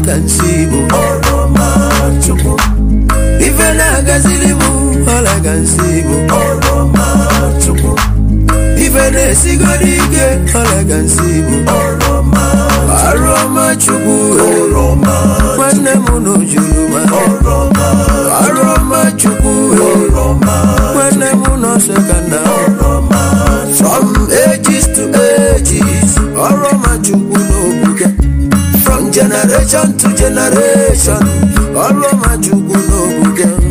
can see bu oroma chukwu. Even I gazili bu all I can see bu oroma chukwu. Even I see God again all I can see bu aroma chukwu oroma. Mane muno juluma oroma. Aroma chukwu oroma. Mane muno sekanda oroma. From ages to ages aroma chukwu no buke. From generation to generation aroma chukwu no buke.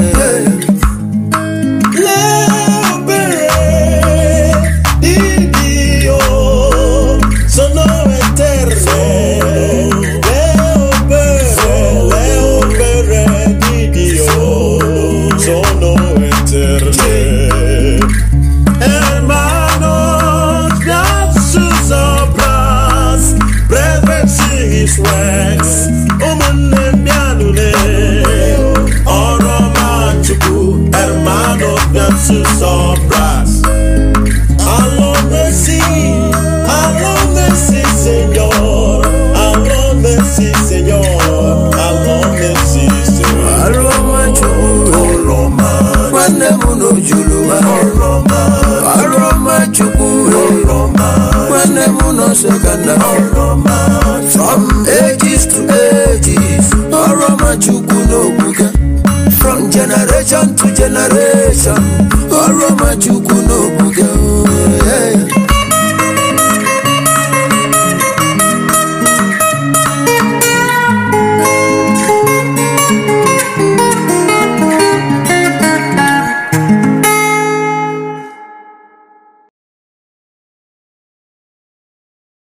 From ages to ages aroma chukwu no buke. From generation to generation aroma chukwu